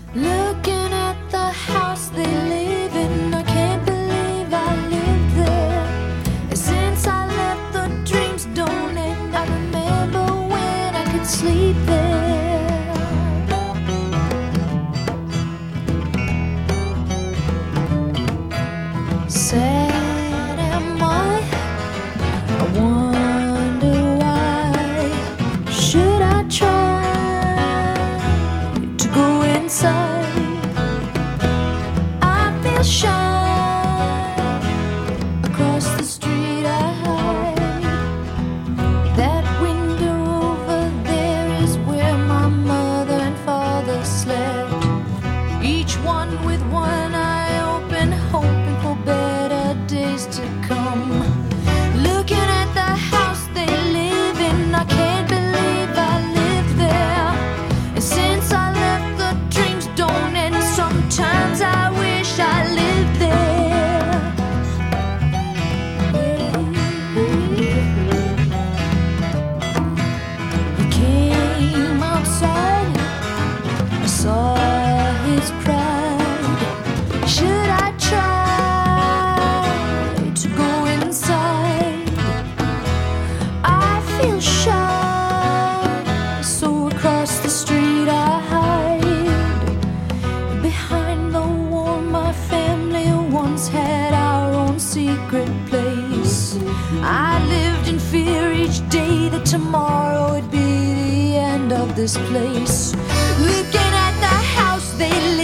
Looking at the house they live in, I can't believe I lived there. And since I left, the dreams don't end. I remember when I could sleep there. Sad am I wonder why. Should I try to go inside? I feel shy. Across the street I hide. That window over there is where my mother and father slept. Each one with one eye open, hoping for better days to come. Looking at the house they live in, I can't believe I lived there. And since I left, the dreams don't end. Sometimes I wish I lived there. He came outside, I saw his pride. Should I try to go inside? I feel shy, so across the street I hide. Behind the wall, my family once had our own secret place. I lived in fear each day that tomorrow would be the end of this place. Looking at the house they